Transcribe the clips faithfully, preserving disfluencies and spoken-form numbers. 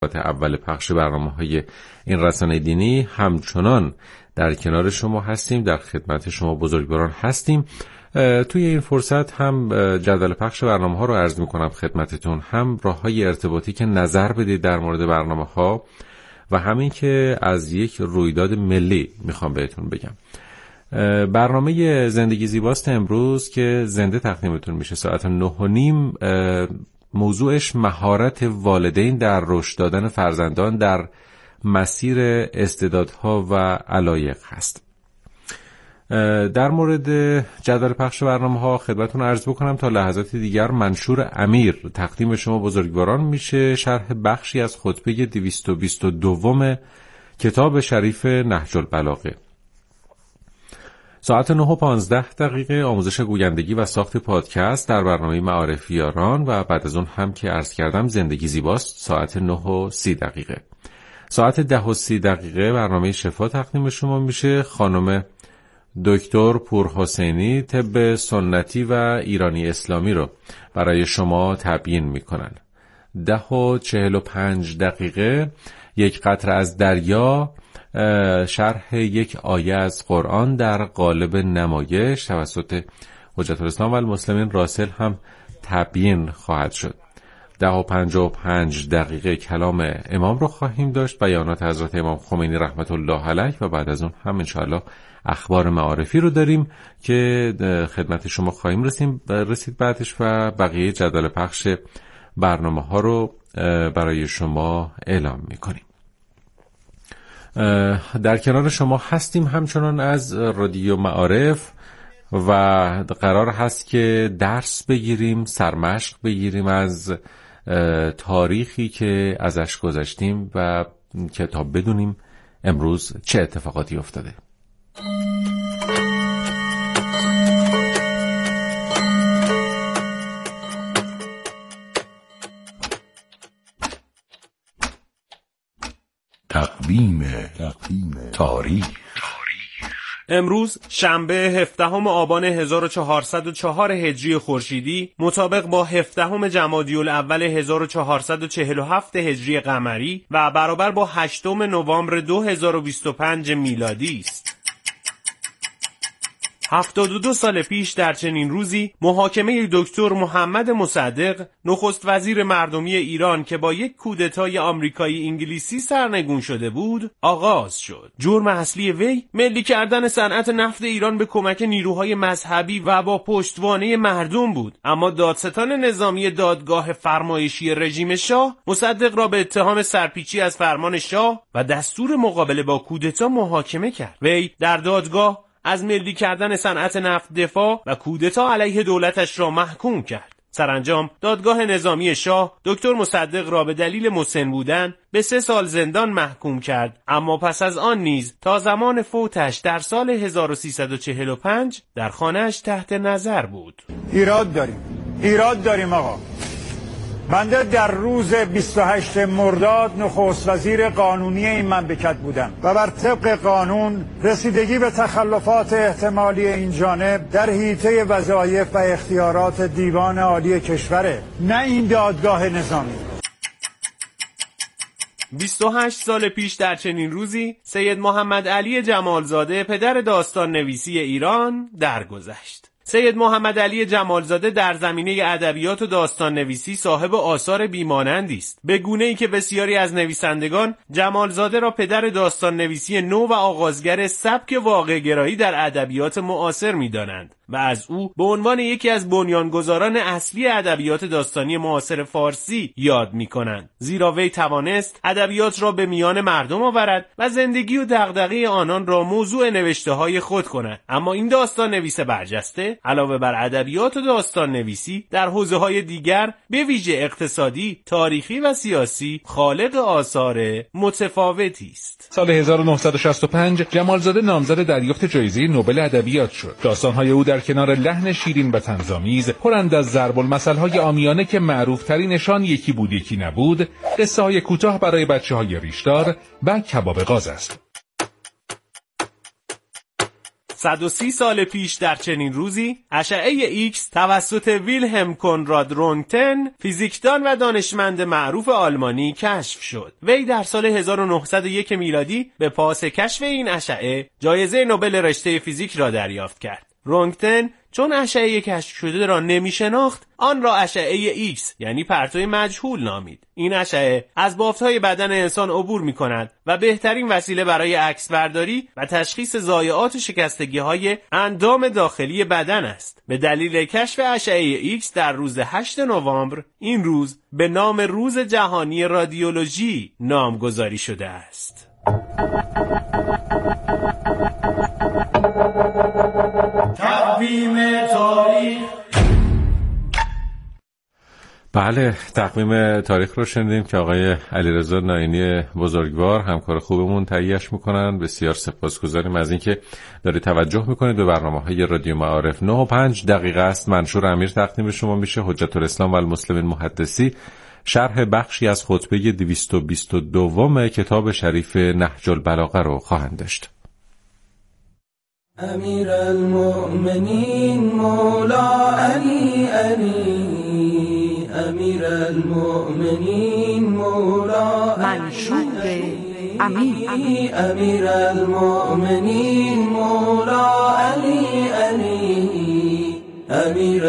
اول پخش برنامه‌های این رسانه دینی همچنان در کنار شما هستیم، در خدمت شما بزرگواران هستیم. توی این فرصت هم جدول پخش برنامه‌ها رو عرض می‌کنم خدمتتون، هم راه‌های ارتباطی که نظر بدید در مورد برنامه‌ها و همین که از یک رویداد ملی میخوام بهتون بگم. برنامه زندگی زیباست امروز که زنده تقدیمتون میشه ساعت نه و نیم. موضوعش مهارت والدین در رشد دادن فرزندان در مسیر استعدادها و علایق هست. در مورد جدول پخش برنامه‌ها خدمتتون عرض بکنم تا لحظات دیگر منشور امیر تقدیم شما بزرگواران میشه، شرح بخشی از خطبه دویست و بیست و دو کتاب شریف نهج البلاغه. ساعت نه و پانزده دقیقه آموزش گویندگی و ساخت پادکست در برنامه معارفیاران و بعد از اون هم که عرض کردم زندگی زیباست ساعت نه و سی دقیقه. ساعت ده و سی دقیقه برنامه شفا تقدیم شما میشه. خانم دکتر پورحسینی طب سنتی و ایرانی اسلامی رو برای شما تبیین میکنن. ده و چهل و پنج دقیقه یک قطره از دریا، شرح یک آیه از قرآن در قالب نمایش توسط حجت الاسلام و المسلمین راسل هم تبیین خواهد شد. ده و پنجاه و پنج دقیقه کلام امام رو خواهیم داشت، بیانات حضرت امام خمینی رحمت الله علیه، و بعد از اون هم انشاءالله اخبار معارفی رو داریم که خدمت شما خواهیم رسیم رسید بعدش و بقیه جدول پخش برنامه ها رو برای شما اعلام میکنیم. در کنار شما هستیم همچنان از رادیو معارف و قرار هست که درس بگیریم، سرمشق بگیریم از تاریخی که ازش گذشتیم و کتاب بدونیم امروز چه اتفاقاتی افتاده. تقویم تاریخ. امروز شنبه هفدهم آبان هزار و چهارصد و چهار هجری خورشیدی مطابق با هفدهم جمادی الاول هزار و چهارصد و چهل و هفت هجری قمری و برابر با هشتم نوامبر دو هزار و بیست و پنج میلادی است. هفتاد و دو سال پیش در چنین روزی محاکمه دکتر محمد مصدق نخست وزیر مردمی ایران که با یک کودتای آمریکایی انگلیسی سرنگون شده بود آغاز شد. جرم اصلی وی ملی کردن صنعت نفت ایران به کمک نیروهای مذهبی و با پشتوانه مردم بود، اما دادستان نظامی دادگاه فرمایشی رژیم شاه مصدق را به اتهام سرپیچی از فرمان شاه و دستور مقابله با کودتا محاکمه کرد. وی در دادگاه از ملی کردن صنعت نفت دفاع و کودتا علیه دولتش را محکوم کرد. سرانجام دادگاه نظامی شاه دکتر مصدق را به دلیل مسن بودن به سه سال زندان محکوم کرد، اما پس از آن نیز تا زمان فوتش در سال هزار و سیصد و چهل و پنج در خانه‌اش تحت نظر بود. ایراد داریم ایراد داریم آقا. بنده در روز بیست و هشتم مرداد نخست وزیر قانونی این مملکت بودم و بر طبق قانون رسیدگی به تخلفات احتمالی این جانب در حیطه وظایف و اختیارات دیوان عالی کشوره، نه این دادگاه نظامی. بیست و هشت سال پیش در چنین روزی سید محمد علی جمالزاده پدر داستان نویسی ایران درگذشت. سید محمد علی جمالزاده در زمینه ادبیات و داستان نویسی صاحب آثار بیمانندی است، به گونه‌ای که بسیاری از نویسندگان جمالزاده را پدر داستان نویسی نو و آغازگر سبک واقع‌گرایی در ادبیات معاصر می‌دانند و از او به عنوان یکی از بنیانگذاران اصلی ادبیات داستانی معاصر فارسی یاد می‌کنند، زیرا وی توانست ادبیات را به میان مردم آورد و زندگی و دغدغه آنان را موضوع نوشته‌های خود کند. اما این داستان نویس برجسته علاوه بر ادبیات و داستان نویسی در حوزه‌های دیگر به ویژه اقتصادی، تاریخی و سیاسی خالق آثار متفاوتی است. سال هزار و نهصد و شصت و پنج جمالزاده نامزد دریافت جایزه نوبل ادبیات شد. داستان‌های او در کنار لحن شیرین و طنزآمیز پرند از ضرب المثل‌های عامیانه که معروف‌ترینشان یکی بود یکی نبود، قصه‌های کوتاه برای بچه‌های ریشدار و کباب غاز است. صد و سی سال پیش در چنین روزی اشعه ایکس توسط ویلهلم کنراد رونگتن، فیزیکدان و دانشمند معروف آلمانی کشف شد. وی در سال هزار و نهصد و یک میلادی به پاس کشف این اشعه جایزه نوبل رشته فیزیک را دریافت کرد. رونگتن چون اشعه کشف شده را نمی شناخت، آن را اشعه ایکس یعنی پرتو مجهول نامید. این اشعه از بافت‌های بدن انسان عبور می کند و بهترین وسیله برای عکس برداری و تشخیص ضایعات و شکستگی‌های اندام داخلی بدن است. به دلیل کشف اشعه ایکس در روز هشتم نوامبر، این روز به نام روز جهانی رادیولوژی نامگذاری شده است. تقویم تاریخ. بله، تقویم تاریخ رو شنیدیم که آقای علیرضا ناینی بزرگوار همکار خوبمون تهیه‌اش میکنن. بسیار سپاسگزاریم از اینکه دارید توجه میکنید به برنامه‌های رادیو معارف. نه و پنج دقیقه است. منشور امیر تقدیم شما میشه. حجت الاسلام و المسلمین محدثی شرح بخشی از خطبه دویست و بیست و دو کتاب شریف نهج البلاغه رو خواهند داشت. امیر المؤمنین مولا علی علی، امیر المؤمنین مولا منشور امیر، امیر المؤمنین مولا علی علی، امیر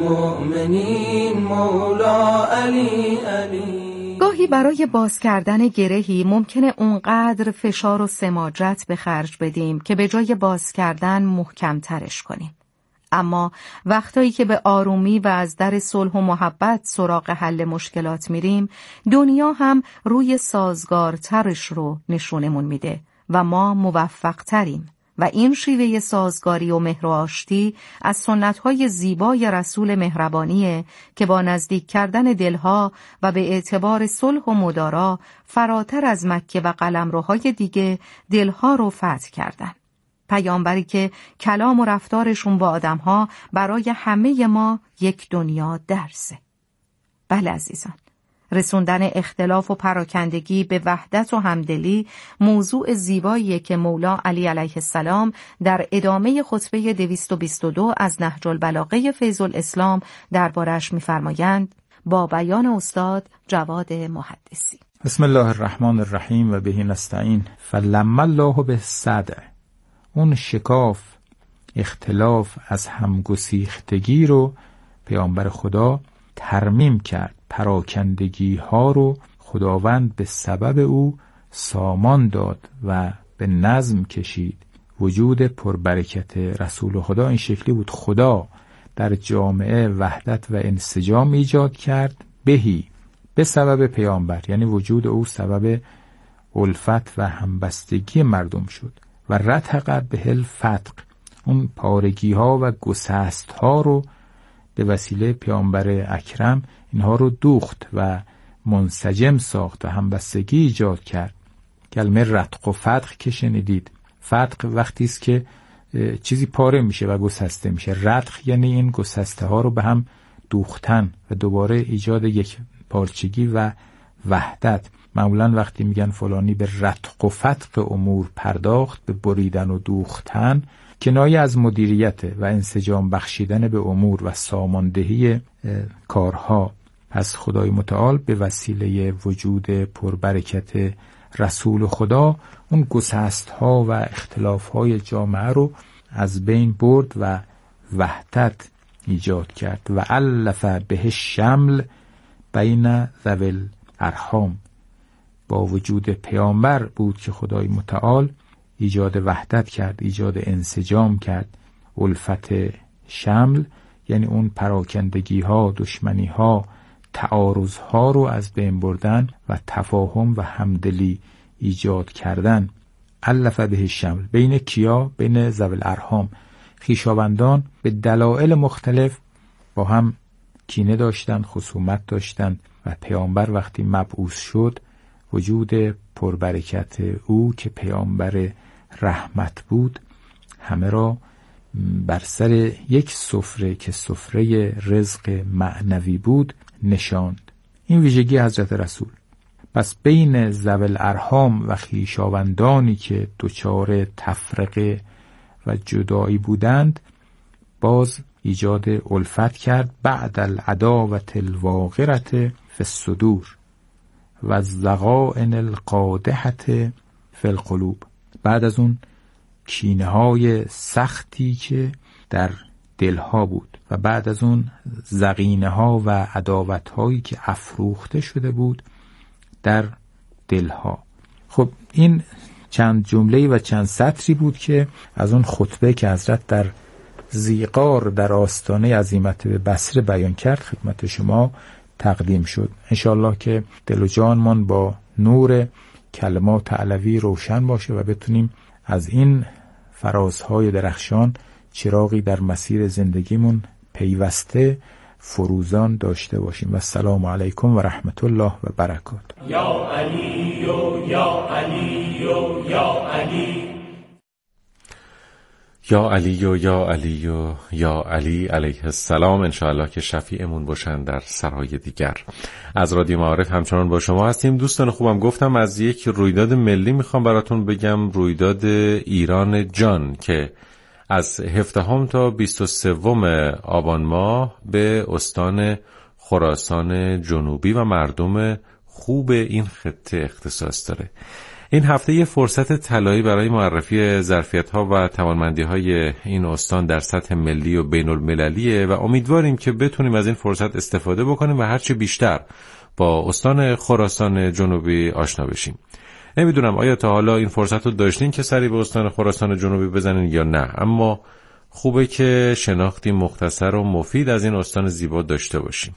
المؤمنین مولا علی علی. گاهی برای باز کردن گرهی ممکنه اونقدر فشار و سماجت به خرج بدیم که به جای باز کردن محکمترش کنیم. اما وقتایی که به آرومی و از در صلح و محبت سراغ حل مشکلات میریم، دنیا هم روی سازگارترش رو نشونمون میده و ما موفقتریم. و این شیوه سازگاری و مهر و آشتی از سنت‌های زیبای رسول مهربانیه که با نزدیک کردن دلها و به اعتبار صلح و مدارا فراتر از مکه و قلمروهای دیگه دلها رو فتح کردن. پیامبری که کلام و رفتارشون با آدمها برای همه ما یک دنیا درسه. بله عزیزان، رسوندن اختلاف و پراکندگی به وحدت و همدلی موضوع زیباییه که مولا علی علیه السلام در ادامه خطبه دویست و بیست و دو از نهج البلاغه فیض الاسلام دربارش می‌فرمایند با بیان استاد جواد محدثی. بسم الله الرحمن الرحیم و بهی نستعین. فلما الله بالصدع، اون شکاف اختلاف از همگسیختگی رو پیامبر خدا ترمیم کرد. پراکندگی ها رو خداوند به سبب او سامان داد و به نظم کشید. وجود پربرکت رسول خدا این شکلی بود. خدا در جامعه وحدت و انسجام ایجاد کرد، بهی به سبب پیامبر، یعنی وجود او سبب الفت و همبستگی مردم شد. و رتق به الفتق، اون پارگی ها و گسست ها رو به وسیله پیامبر اکرم اینها رو دوخت و منسجم ساخت و همبستگی ایجاد کرد. کلمه رتق و فتق که شنیدید، فتق وقتی است که چیزی پاره میشه و گسسته میشه. رتق یعنی این گسسته ها رو به هم دوختن و دوباره ایجاد یک پارچگی و وحدت. معمولا وقتی میگن فلانی به رتق و فتق امور پرداخت، به بریدن و دوختن، کنایه از مدیریت و انسجام بخشیدن به امور و ساماندهی کارها. پس خدای متعال به وسیله وجود پربرکت رسول خدا اون گسست ها و اختلاف های جامعه رو از بین برد و وحدت ایجاد کرد. و الف به شمل بین ذوی الارحام، با وجود پیامبر بود که خدای متعال ایجاد وحدت کرد، ایجاد انسجام کرد. الفت شمل یعنی اون پراکندگی ها، دشمنی ها، تعارض ها رو از بین بردن و تفاهم و همدلی ایجاد کردن. الف به شمل بین کیا؟ بین ذوی الارحام. خویشاوندان به دلایل مختلف با هم کینه داشتند، خصومت داشتند و پیامبر وقتی مبعوث شد، وجود پربرکت او که پیامبر رحمت بود همه را بر سر یک سفره که سفره رزق معنوی بود نشاند. این ویژگی حضرت رسول. پس بین ذوی الارحام و خویشاوندانی که دچار تفرقه و جدایی بودند باز ایجاد الفت کرد. بعد العداوة الواقرة فی الصدور و الضغائن القادحة فی القلوب. بعد از اون کینه های سختی که در دلها بود و بعد از اون ضغینه ها و عداوت هایی که افروخته شده بود در دلها. خب این چند جمله‌ای و چند سطری بود که از اون خطبه که حضرت در زیقار در آستانه عزیمت بصره بیان کرد خدمت شما تقدیم شد. انشاءالله که دل و جانمان با نور کلمات علوی روشن باشه و بتونیم از این فرازهای درخشان چراغی در مسیر زندگیمون پیوسته فروزان داشته باشیم. و السلام علیکم و رحمت الله و برکاته. یا علی و یا علی و یا علی یا علی و یا علی و یا علی علیه السلام. انشاءالله که شفیعمون باشن در سرهای دیگر. از رادیو معارف همچنان با شما هستیم. دوستان خوبم، گفتم از یک رویداد ملی میخوام براتون بگم، رویداد ایران جان که از هفدهم تا بیست و سوم آبان ماه به استان خراسان جنوبی و مردم خوب این خطه اختصاص داره. این هفته یه فرصت طلایی برای معرفی ظرفیت‌ها و توانمندی‌های این استان در سطح ملی و بین‌المللیه و امیدواریم که بتونیم از این فرصت استفاده بکنیم و هرچی بیشتر با استان خراسان جنوبی آشنا بشیم. نمیدونم آیا تا حالا این فرصت رو داشتین که سری به استان خراسان جنوبی بزنین یا نه، اما خوبه که شناختی مختصر و مفید از این استان زیبا داشته باشیم.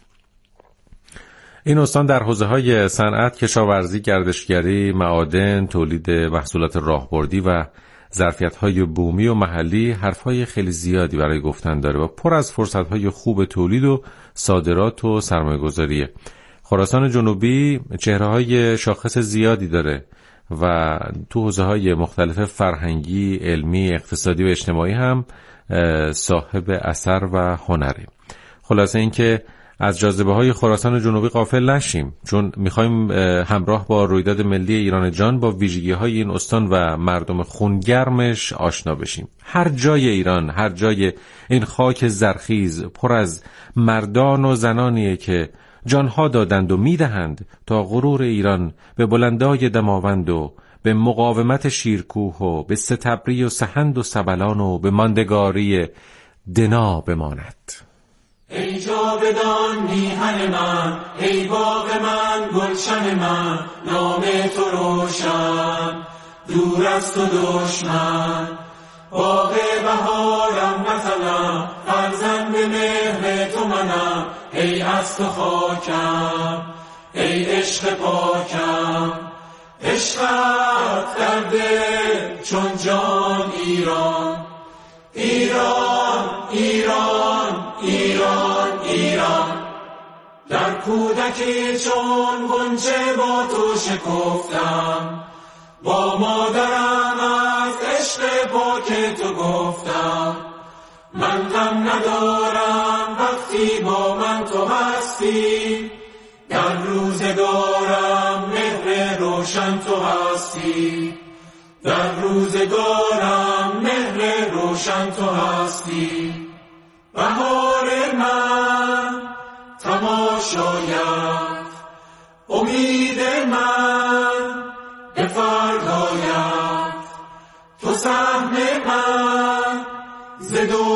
این استان در حوزه‌های صنعت، کشاورزی، گردشگری، معادن، تولید محصولات راهبردی و ظرفیت‌های بومی و محلی حرف‌های خیلی زیادی برای گفتن داره و پر از فرصت‌های خوب تولید و صادرات و سرمایه‌گذاریه. خراسان جنوبی چهره‌های شاخص زیادی داره و تو حوزه‌های مختلف فرهنگی، علمی، اقتصادی و اجتماعی هم صاحب اثر و هنره. خلاصه اینکه از جاذبه‌های خراسان جنوبی غافل نشیم، چون می‌خوایم همراه با رویداد ملی ایران جان با ویژگی‌های این استان و مردم خونگرمش آشنا بشیم. هر جای ایران، هر جای این خاک زرخیز پر از مردان و زنانیه که جانها دادند و میدهند تا غرور ایران به بلندای دماوند و به مقاومت شیرکوه و به ستبری و سهند و سبلان و به ماندگاری دنا بماند. ای جاودان میهن من، ای باغ من، گلشن من، نام تو روشن، دور از تو دشمن. باغ بهارم مثلا، فرزند مهر تو منم، ای از تو خاکم، ای عشق پاکم. عشقت در دل چون جان ایران، ایران ایران ایران ایران. در کودکی چون غنچه با تو شکفتم، با مادرم از عشق پاک تو گفتم. من غم ندارم وقتی با من تو هستی، در روزگارم مهر روشن تو هستی، در روزگارم مهر روشن تو هستی. بهار من تماشایت، امید من به فردایت. تو سهم من ز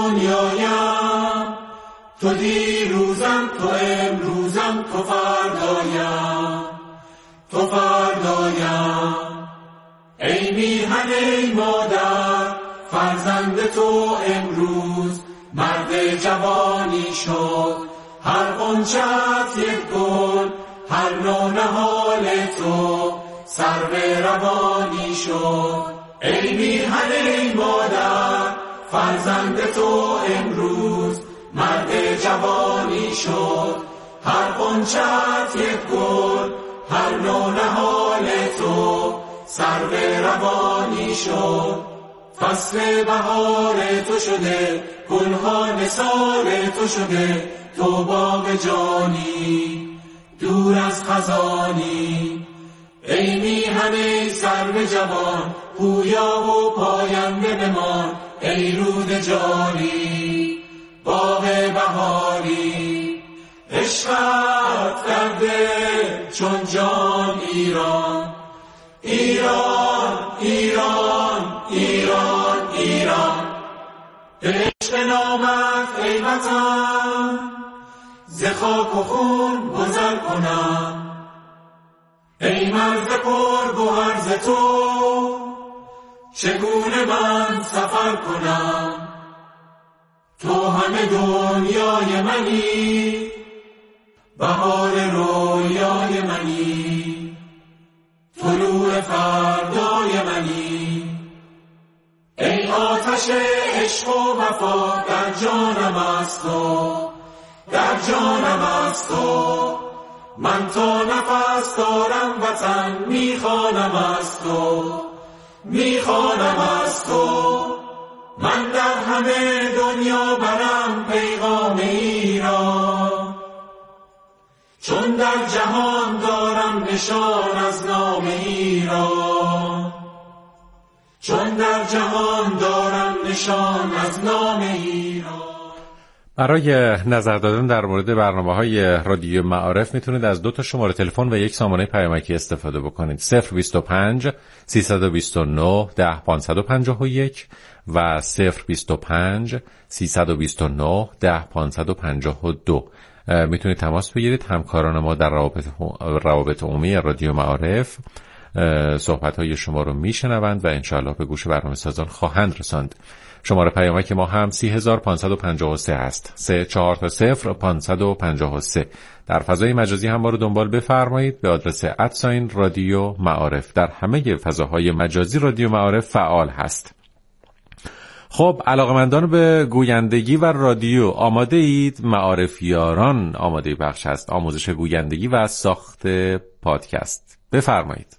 دنیایم، تو دیروزم، تو امروزم، تو فردایم، تو فردایم. ای میهن ای مادر، فرزند تو امروز مرد جوانی شد. هر غنچه‌ات یک گل، هر نونهال تو سرو روانی شد. ای میهن ای مادر، فرزند تو امروز مرد جوانی شد. هر غنچه‌ات یک گل، هر نونهال تو سرو روانی شد. فصل بهار تو شده، گلها نثار تو شده. تو باغ جانی، دور از خزانی. ای میهن ای سرو جوان، پویا و پاینده بمان. ای رود جاری باغ بهاری، عشقت در دل چون جان ایران. ایران ایران ایران ایران، به عشق نامت ای وطن، ز خاک و خون گذر کنم. ای مرز پر گوهر ز تو، چگونه من سفر کنم. تو همه دنیای منی، بهار رویای منی، طلوع فردای منی. ای آتش عشق و وفا در جانم است تو، در جانم است تو. من تا نفس دارم وطن میخوانم از تو، میخوانم از تو. من در همه دنیا برم پیغام ایران، چون در جهان دارم نشان از نام ایران، چون در جهان دارم نشان از نام ایران. برای نظر دادن در مورد برنامه‌های رادیو معارف میتونید از دو تا شماره تلفن و یک سامانه پیامکی استفاده بکنید. صفر بیست و پنج سیصد و بیست و نه ده پانصد و پنجاه و یک و صفر بیست و پنج سیصد و بیست و نه ده پانصد و پنجاه و دو. میتونید تماس بگیرید. همکاران ما در روابط روابط عمومی رادیو معارف صحبت‌های شما رو میشنوند و انشاءالله به گوش برنامه سازان خواهند رساند. شماره پیامک ما هم سی هزار پانصد و پنجاه و سه هست. سه چهار تا صفر پانصد و پنجاه و سه. در فضای مجازی هم ما رو دنبال بفرمایید به آدرس ادساین رادیو معارف. در همه فضاهای مجازی رادیو معارف فعال هست. خب علاقمندان به گویندگی و رادیو آماده اید؟ معارفیاران آماده بخش است. آموزش گویندگی و ساخت پادکست. بفرمایید.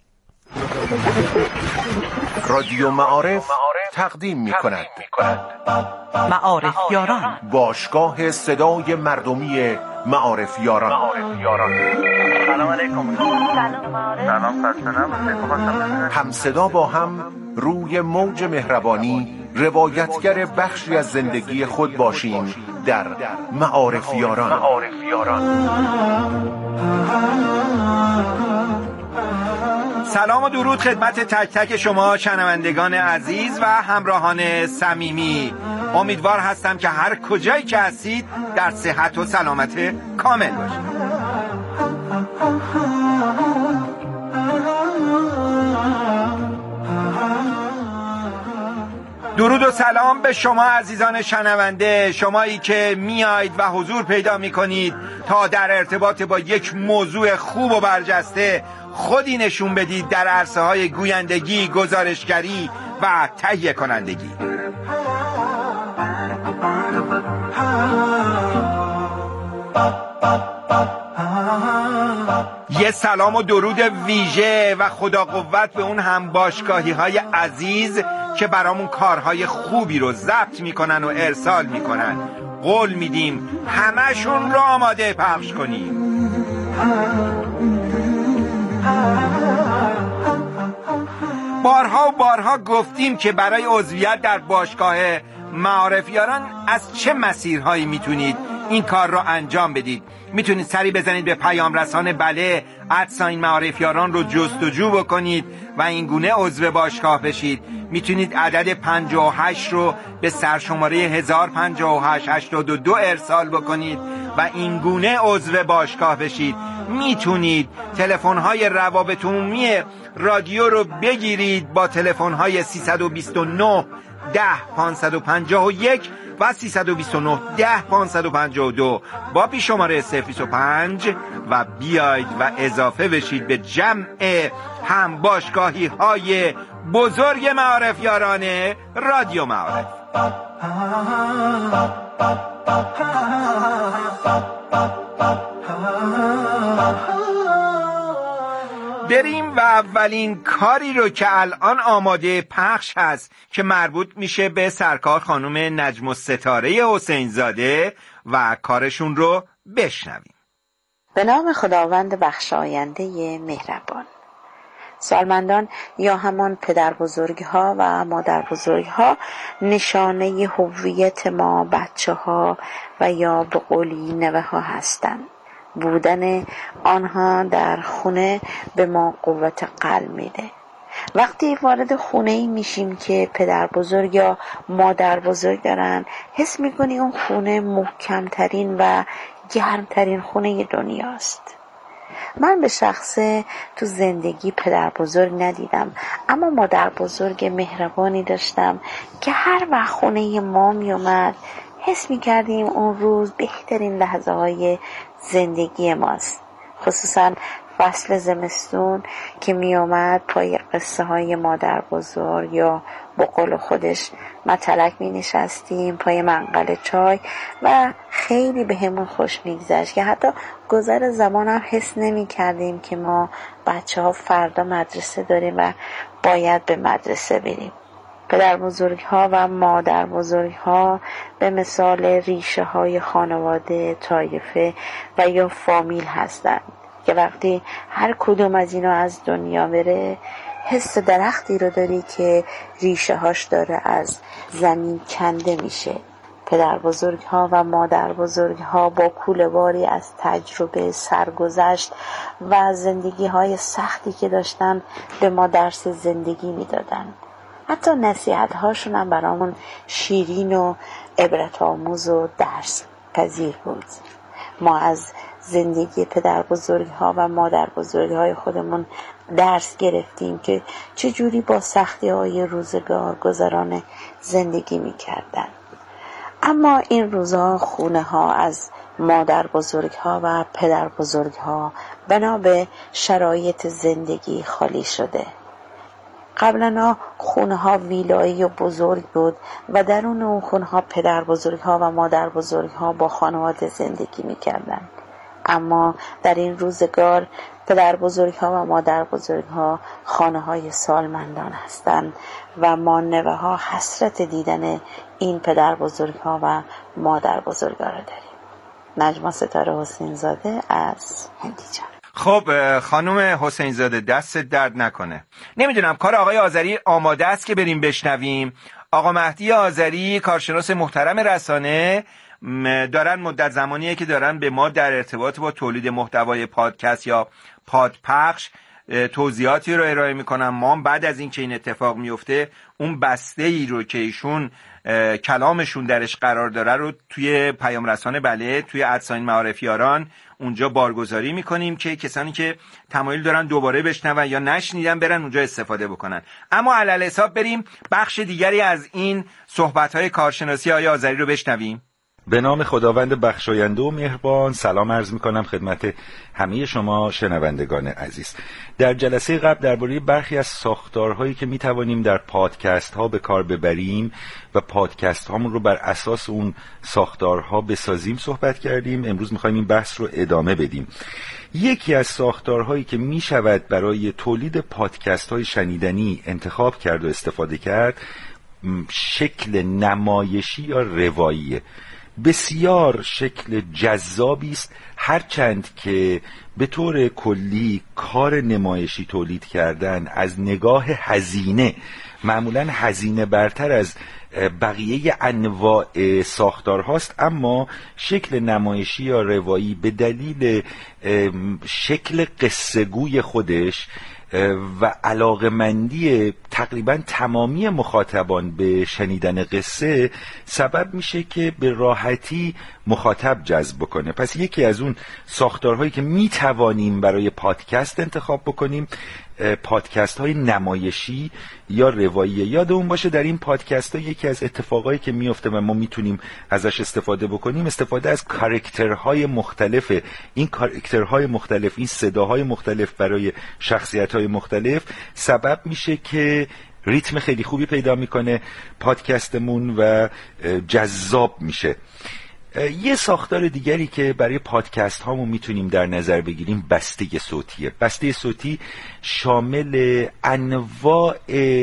رادیو معارف تقدیم می کند معارفیاران، باشگاه صدای مردمی معارفیاران. سلام علیکم. سلام سلام. هم صدا با هم روی موج مهربانی روایتگر بخشی از زندگی خود باشیم در معارفیاران. سلام و درود خدمت تک تک شما شنوندگان عزیز و همراهان صمیمی. امیدوار هستم که هر کجایی که هستید در صحت و سلامت کامل باشید. درود و سلام به شما عزیزان شنونده، شمایی که میایید و حضور پیدا میکنید تا در ارتباط با یک موضوع خوب و برجسته خودی نشون بدید در عرصه های گویندگی، گزارشگری و تهیه کنندگی. یه سلام و درود ویژه و خدا قوت به اون هم باشگاهی های عزیز که برامون کارهای خوبی رو ضبط میکنن و ارسال میکنن. قول میدیم همشون رو آماده پخش کنیم. بارها و بارها گفتیم که برای عضویت در باشگاه معارفیاران از چه مسیرهایی میتونید این کار رو انجام بدید. میتونید سری بزنید به پیام رسان بله ادساین معارفیاران رو جستجو بکنید و این گونه عضو باشگاه بشید. میتونید عدد پنجاه و هشت رو به سرشماره هزار و پنجاه و هشت هشتاد و دو ارسال بکنید و این گونه عضو باشگاه بشید. میتونید تلفن‌های روابط عمومی رادیو رو بگیرید با تلفن‌های سیصد و بیست و نه ده پانصد و پنجاه و یک و سیصد و بیست و نه ده پانصد و پنجاه و دو با پیش شماره صفر بیست و پنج و بیاید و اضافه بشید به جمع هم باشگاهی های بزرگ معارفیاران رادیو معارف. بریم و اولین کاری رو که الان آماده پخش هست که مربوط میشه به سرکار خانم نجم الستاره حسین زاده و کارشون رو بشنویم. به نام خداوند بخشاینده مهربان. سالمندان یا همان پدر بزرگ ها و مادر بزرگ ها نشانه هویت ما بچه ها و یا به قولی نوه ها هستند. بودن آنها در خونه به ما قوت قلب میده. وقتی وارد خونه ای میشیم که پدر بزرگ یا مادر بزرگ دارن، حس میکنی اون خونه محکمترین و گرمترین خونه دنیاست. من به شخصه تو زندگی پدر بزرگ ندیدم، اما مادر بزرگ مهربانی داشتم که هر وقت خونه ما می اومد حس می کردیم اون روز بهترین لحظه های زندگی ماست. خصوصا فصل زمستون که می اومد پای قصه های مادر بزرگ یا با قول خودش مطلق می نشستیم پای منقل چای و خیلی به همون خوش می گذشت که حتی گذر زمان هم حس نمی کردیم که ما بچه ها فردا مدرسه داریم و باید به مدرسه بریم. پدر بزرگ ها و مادر بزرگ ها به مثال ریشه های خانواده، طایفه و یا فامیل هستند که وقتی هر کدوم از اینا از دنیا بره حس درختی رو داری که ریشه هاش داره از زمین کنده میشه. پدر بزرگ ها و مادر بزرگ ها با کوله‌باری از تجربه، سرگذشت و زندگی های سختی که داشتن به ما درس زندگی میدادن. حتی نصیحت هاشون هم برامون شیرین و عبرت آموز و درس پذیر بود. ما از زندگی پدر بزرگ ها و مادر بزرگ های خودمون درس گرفتیم که چجوری با سختی های روزگار گذران زندگی می کردن. اما این روزها خونه ها از مادر بزرگ ها و پدر بزرگ ها بنا به شرایط زندگی خالی شده. قبلا خونه ها ویلایی و بزرگ بود و درون اون خونه ها پدر بزرگ ها و مادر بزرگ ها با خانواده زندگی می کردن. اما در این روزگار پدر بزرگ ها و مادر بزرگ ها خانه های سالمندان هستند و ما نوه ها حسرت دیدن این پدر بزرگ ها و مادر بزرگ ها را داریم. نجما ستاره حسین زاده از هندیجان. خب خانم حسین زاده دست درد نکنه. نمیدونم کار آقای آذری آماده است که بریم بشنویم. آقا مهدی آذری کارشناس محترم رسانه دارن مدت زمانیه که دارن به ما در ارتباط با تولید محتوای پادکست یا پادپخش توضیحاتی رو ارائه میکنن. ما بعد از این که این اتفاق میفته اون بسته ای رو که ایشون کلامشون درش قرار داره رو توی پیام رسانه بله توی ادساین معارفیاران اونجا بارگذاری میکنیم که کسانی که تمایل دارن دوباره بشنون یا نشنیدن برن اونجا استفاده بکنن. اما علل حساب بریم بخش دیگری از این صحبت‌های کارشناسی آقای آذری رو بشنویم. به نام خداوند بخشاینده و مهربان سلام عرض می‌کنم خدمت همه شما شنوندگان عزیز. در جلسه قبل درباره برخی از ساختارهایی که می‌توانیم در پادکست‌ها به کار ببریم و پادکست هامون رو بر اساس اون ساختارها بسازیم صحبت کردیم. امروز می‌خوایم این بحث رو ادامه بدیم. یکی از ساختارهایی که می‌شود برای تولید پادکست‌های شنیدنی انتخاب کرد و استفاده کرد شکل نمایشی یا رواییه. بسیار شکل جذابی است، هرچند که به طور کلی کار نمایشی تولید کردن از نگاه هزینه معمولاً هزینه برتر از بقیه انواع ساختار هاست، اما شکل نمایشی یا روایی به دلیل شکل قصه‌گوی خودش و علاقمندی تقریبا تمامی مخاطبان به شنیدن قصه سبب میشه که به راحتی مخاطب جذب بکنه. پس یکی از اون ساختارهایی که میتوانیم برای پادکست انتخاب بکنیم پادکست های نمایشی یا روایی. یادمون باشه در این پادکست ها یکی از اتفاقایی که میفته و ما میتونیم ازش استفاده بکنیم استفاده از کاراکترهای مختلف. این کاراکترهای مختلف، این صداهای مختلف برای شخصیت‌های مختلف سبب میشه که ریتم خیلی خوبی پیدا میکنه پادکستمون و جذاب میشه. یه ساختار دیگری که برای پادکست هامون میتونیم در نظر بگیریم بسته صوتیه. بسته صوتی شامل انواع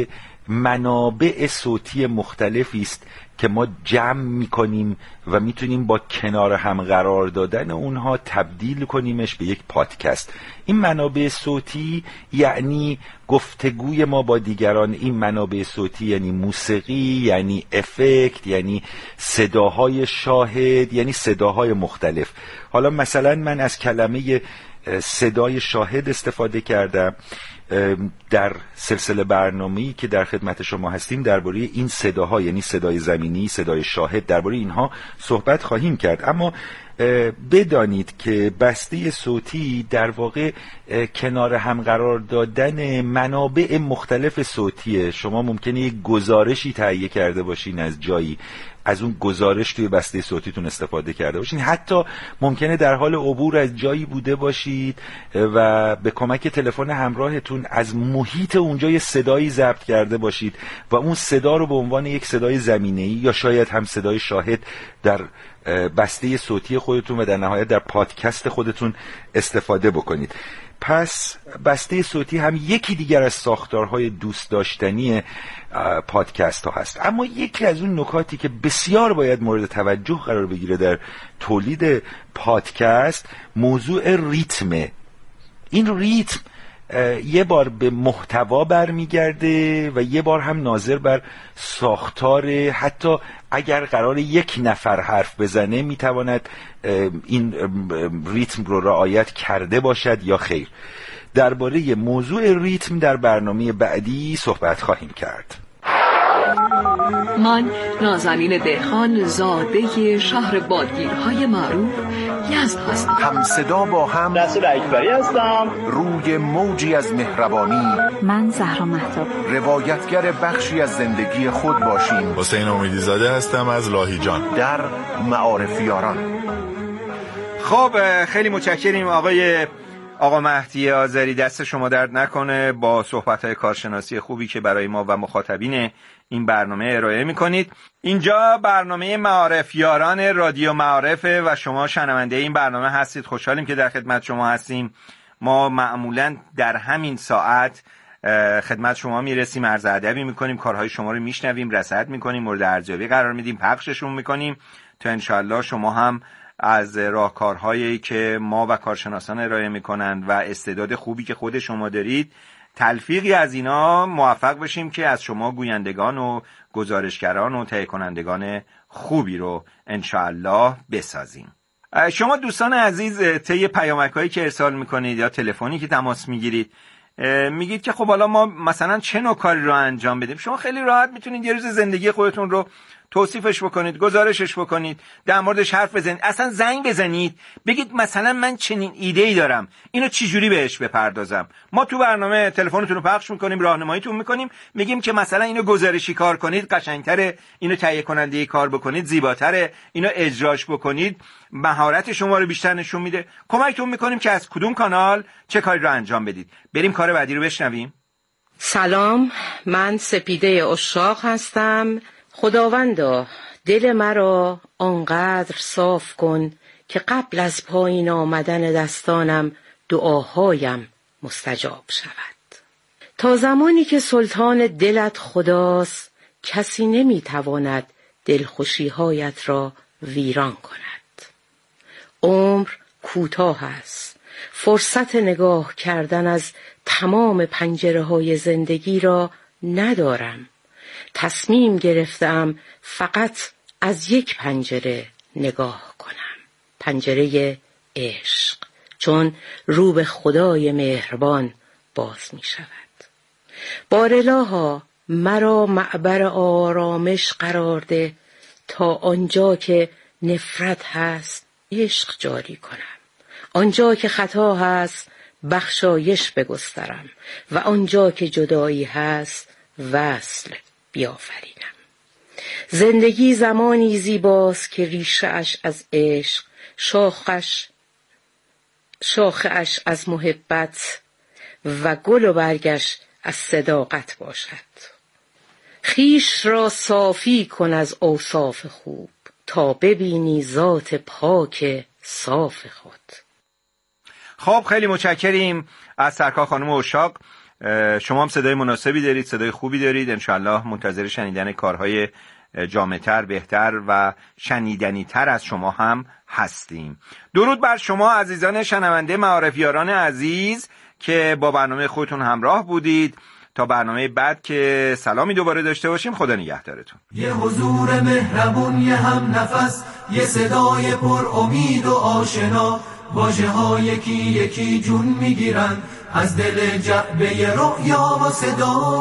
منابع صوتی مختلفی است که ما جمع میکنیم و میتونیم با کنار هم قرار دادن اونها تبدیل کنیمش به یک پادکست. این منابع صوتی یعنی گفتگوی ما با دیگران، این منابع صوتی یعنی موسیقی، یعنی افکت، یعنی صداهای شاهد، یعنی صداهای مختلف. حالا مثلا من از کلمه صدای شاهد استفاده کردم در سلسله برنامه‌ای که در خدمت شما هستیم درباره این صداها، یعنی صدای زمینی، صدای شاهد، درباره اینها صحبت خواهیم کرد. اما بدانید که بسته صوتی در واقع کنار هم قرار دادن منابع مختلف صوتیه. شما ممکنه یک گزارشی تهیه کرده باشین از جایی، از اون گزارش توی بسته صوتیتون استفاده کرده باشین. حتی ممکنه در حال عبور از جایی بوده باشید و به کمک تلفن همراهتون از محیط اونجا یه صدایی ضبط کرده باشید و اون صدا رو به عنوان یک صدای زمینه‌ای یا شاید هم صدای شاهد در بسته صوتی خودتون و در نهایت در پادکست خودتون استفاده بکنید. پس بسته صوتی هم یکی دیگر از ساختارهای دوست داشتنی پادکست ها هست. اما یکی از اون نکاتی که بسیار باید مورد توجه قرار بگیره در تولید پادکست موضوع ریتمه. این ریتم یه بار به محتوا برمیگرده و یه بار هم ناظر بر ساختار، حتی اگر قرار یک نفر حرف بزنه میتواند این ریتم رو رعایت کرده باشد یا خیر. درباره موضوع ریتم در برنامه بعدی صحبت خواهیم کرد. من نازنین دهخان زاده شهر بادگیرهای معروف یزد هستم. هم صدا با هم رسول اکبری هستم. روی موجی از مهربانی من زهرا مهتاب روایتگر بخشی از زندگی خود باشیم. حسین امیدی زاده هستم از لاهیجان در معارفیاران. خب خیلی متشکریم آقای آقا مهدی آذری، دست شما درد نکنه با صحبت‌های کارشناسی خوبی که برای ما و مخاطبین این برنامه ارائه می‌کنید. اینجا برنامه معارف یاران رادیو معارفه و شما شنونده این برنامه هستید. خوشحالیم که در خدمت شما هستیم. ما معمولاً در همین ساعت خدمت شما میرسیم، عرض ادبی می‌کنیم، کارهای شما رو میشنویم، رصد می‌کنیم، مورد ارزیابی قرار میدیم، پخششون می‌کنیم تا انشالله شما هم از راهکارهایی که ما و کارشناسان ارائه میکنند و استعداد خوبی که خود شما دارید تلفیقی از اینا موفق بشیم که از شما گویندگان و گزارشگران و تهیه کنندگان خوبی رو انشاءالله بسازیم. شما دوستان عزیز طی پیامک‌هایی که ارسال میکنید یا تلفنی که تماس میگیرید میگید که خب حالا ما مثلا چه نوع کاری رو انجام بدیم. شما خیلی راحت میتونید یه روز زندگی خودتون رو توصیفش بکنید، گزارشش بکنید، در موردش حرف بزنید، اصلا زنگ بزنید بگید مثلا من چنین ایده‌ای دارم، اینو چجوری بهش بپردازم. ما تو برنامه تلفنتون رو پخش میکنیم، راهنماییتون میکنیم، میگیم که مثلا اینو گزارشی کار کنید قشنگتره، اینو تهیه کننده کار بکنید زیباتره، اینو اجراش بکنید مهارت شما رو بیشتر نشون میده. کمکتون میکنیم که از کدوم کانال چه کاری رو انجام بدید. بریم کار بعدی رو بشنویم. سلام، من سپیده عشاق هستم. خداوندا دل مرا آنقدر صاف کن که قبل از پایین آمدن دستانم دعاهایم مستجاب شود. تا زمانی که سلطان دلت خداست کسی نمیتواند دلخوشیهایت را ویران کند. عمر کوتاه است. فرصت نگاه کردن از تمام پنجره های زندگی را ندارم. تصمیم گرفتم فقط از یک پنجره نگاه کنم، پنجره عشق، چون رو به خدای مهربان باز می شود. بارالها مرا معبر آرامش قرار ده تا آنجا که نفرت هست عشق جاری کنم، آنجا که خطا هست بخشایش بگسترم و آنجا که جدایی هست وصل بیافرینم. زندگی زمانی زیباست که ریشه اش از عشق، شاخش شاخه اش از محبت و گل و برگش از صداقت باشد. خیش را صافی کن از اوصاف خوب تا ببینی ذات پاک صاف خود. خب خیلی متشکریم از سرکار خانم عشاق. شما هم صدای مناسبی دارید، صدای خوبی دارید، انشالله منتظر شنیدن کارهای جامع‌تر، بهتر و شنیدنی‌تر از شما هم هستیم. درود بر شما عزیزان شنونده معارفیاران عزیز که با برنامه خودتون همراه بودید. تا برنامه بعد که سلامی دوباره داشته باشیم، خدا نگهدارتون. یه حضور مهربون، یه هم نفس، یه صدای پر امید و آشنا، واژه ها یکی یکی جون میگیرن از دل جعبه رؤیا و صدا.